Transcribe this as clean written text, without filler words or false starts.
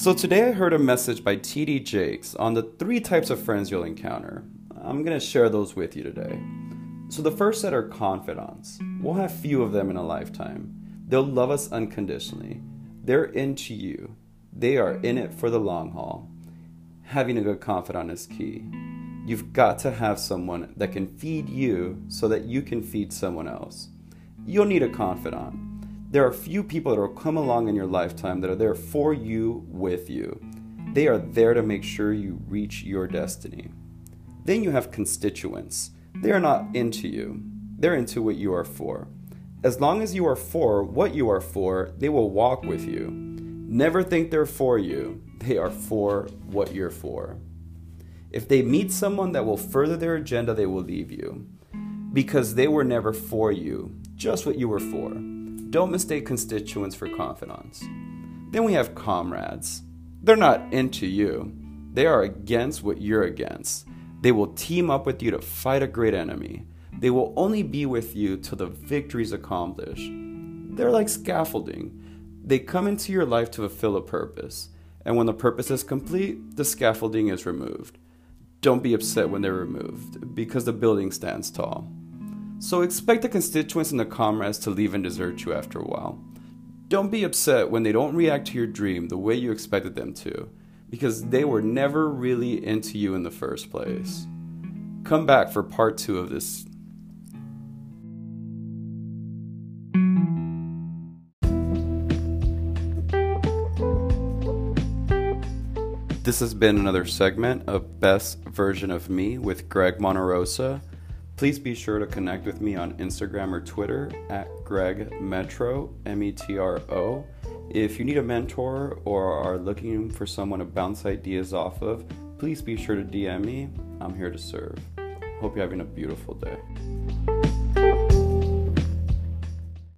So today I heard a message by TD Jakes on the 3 types of friends you'll encounter. I'm going to share those with you today. So the first set are confidants. We'll have few of them in a lifetime. They'll love us unconditionally. They're into you. They are in it for the long haul. Having a good confidant is key. You've got to have someone that can feed you so that you can feed someone else. You'll need a confidant. There are few people that will come along in your lifetime that are there for you, with you. They are there to make sure you reach your destiny. Then you have constituents. They are not into you. They're into what you are for. As long as you are for what you are for, they will walk with you. Never think they're for you. They are for what you're for. If they meet someone that will further their agenda, they will leave you. Because they were never for you, just what you were for. Don't mistake constituents for confidants. Then we have comrades. They're not into you. They are against what you're against. They will team up with you to fight a great enemy. They will only be with you till the victory's accomplished. They're like scaffolding. They come into your life to fulfill a purpose. And when the purpose is complete, the scaffolding is removed. Don't be upset when they're removed, because the building stands tall. So expect the constituents and the comrades to leave and desert you after a while. Don't be upset when they don't react to your dream the way you expected them to, because they were never really into you in the first place. Come back for part 2 of this. This has been another segment of Best Version of Me with Greg Monterosa. Please be sure to connect with me on Instagram or Twitter at GregMetro, M-E-T-R-O. If you need a mentor or are looking for someone to bounce ideas off of, please be sure to DM me. I'm here to serve. Hope you're having a beautiful day.